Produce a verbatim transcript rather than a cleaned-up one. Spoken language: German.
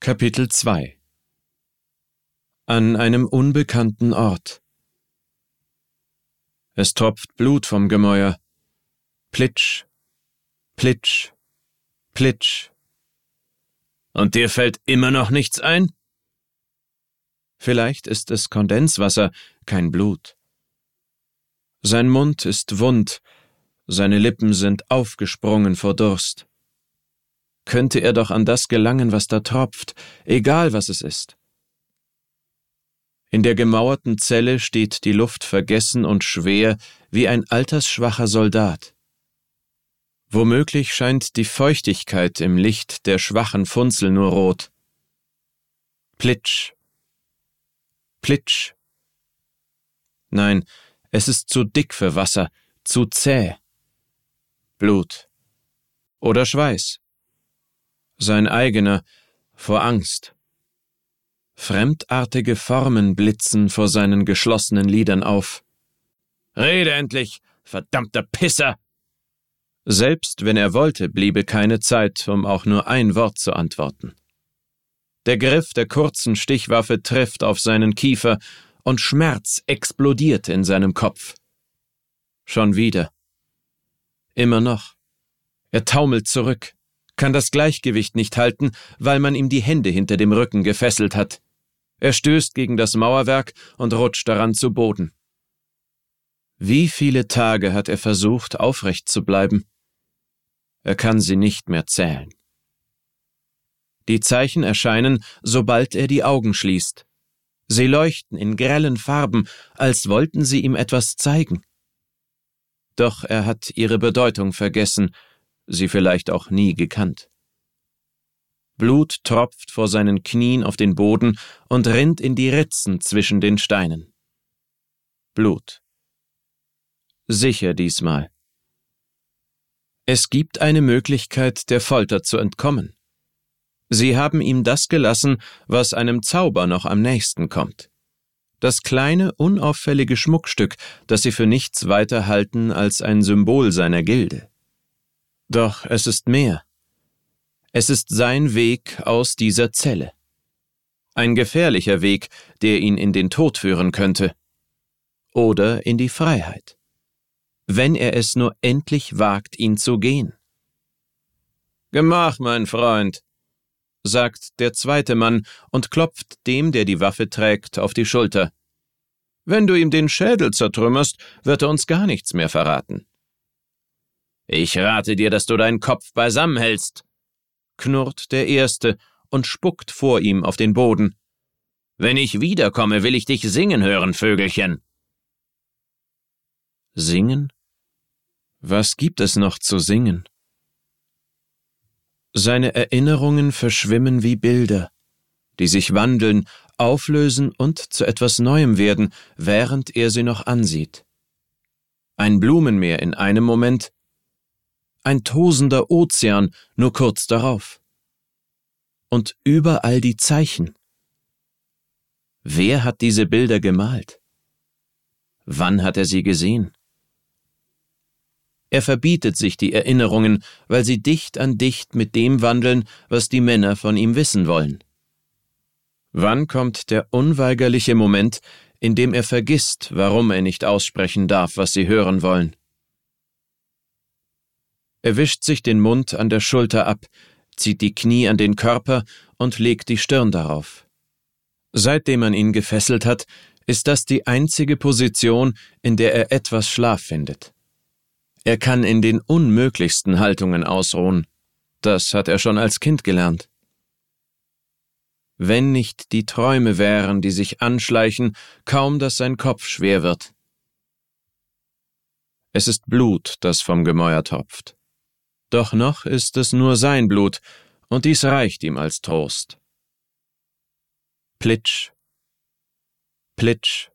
Kapitel zwei. An einem unbekannten Ort. Es tropft Blut vom Gemäuer. Plitsch, plitsch, plitsch. Und dir fällt immer noch nichts ein? Vielleicht ist es Kondenswasser, kein Blut. Sein Mund ist wund, seine Lippen sind aufgesprungen vor Durst. Könnte er doch an das gelangen, was da tropft, egal was es ist. In der gemauerten Zelle steht die Luft vergessen und schwer wie ein altersschwacher Soldat. Womöglich scheint die Feuchtigkeit im Licht der schwachen Funzel nur rot. Plitsch, plitsch. Nein, es ist zu dick für Wasser, zu zäh. Blut. Oder Schweiß. Sein eigener, vor Angst. Fremdartige Formen blitzen vor seinen geschlossenen Lidern auf. »Rede endlich, verdammter Pisser!« Selbst wenn er wollte, bliebe keine Zeit, um auch nur ein Wort zu antworten. Der Griff der kurzen Stichwaffe trifft auf seinen Kiefer und Schmerz explodiert in seinem Kopf. Schon wieder. Immer noch. Er taumelt zurück, kann das Gleichgewicht nicht halten, weil man ihm die Hände hinter dem Rücken gefesselt hat. Er stößt gegen das Mauerwerk und rutscht daran zu Boden. Wie viele Tage hat er versucht, aufrecht zu bleiben? Er kann sie nicht mehr zählen. Die Zeichen erscheinen, sobald er die Augen schließt. Sie leuchten in grellen Farben, als wollten sie ihm etwas zeigen. Doch er hat ihre Bedeutung vergessen, sie vielleicht auch nie gekannt. Blut tropft vor seinen Knien auf den Boden und rinnt in die Ritzen zwischen den Steinen. Blut. Sicher diesmal. Es gibt eine Möglichkeit, der Folter zu entkommen. Sie haben ihm das gelassen, was einem Zauber noch am nächsten kommt. Das kleine, unauffällige Schmuckstück, das sie für nichts weiter halten als ein Symbol seiner Gilde. Doch es ist mehr. Es ist sein Weg aus dieser Zelle. Ein gefährlicher Weg, der ihn in den Tod führen könnte. Oder in die Freiheit. Wenn er es nur endlich wagt, ihn zu gehen. »Gemach, mein Freund«, sagt der zweite Mann und klopft dem, der die Waffe trägt, auf die Schulter. »Wenn du ihm den Schädel zertrümmerst, wird er uns gar nichts mehr verraten.« »Ich rate dir, dass du deinen Kopf beisammenhältst«, knurrt der Erste und spuckt vor ihm auf den Boden. »Wenn ich wiederkomme, will ich dich singen hören, Vögelchen.« Singen? Was gibt es noch zu singen? Seine Erinnerungen verschwimmen wie Bilder, die sich wandeln, auflösen und zu etwas Neuem werden, während er sie noch ansieht. Ein Blumenmeer in einem Moment, ein tosender Ozean nur kurz darauf. Und überall die Zeichen. Wer hat diese Bilder gemalt? Wann hat er sie gesehen? Er verbietet sich die Erinnerungen, weil sie dicht an dicht mit dem wandeln, was die Männer von ihm wissen wollen. Wann kommt der unweigerliche Moment, in dem er vergisst, warum er nicht aussprechen darf, was sie hören wollen? Er wischt sich den Mund an der Schulter ab, zieht die Knie an den Körper und legt die Stirn darauf. Seitdem man ihn gefesselt hat, ist das die einzige Position, in der er etwas Schlaf findet. Er kann in den unmöglichsten Haltungen ausruhen. Das hat er schon als Kind gelernt. Wenn nicht die Träume wären, die sich anschleichen, kaum dass sein Kopf schwer wird. Es ist Blut, das vom Gemäuer tropft. Doch noch ist es nur sein Blut, und dies reicht ihm als Trost. Plitsch, plitsch.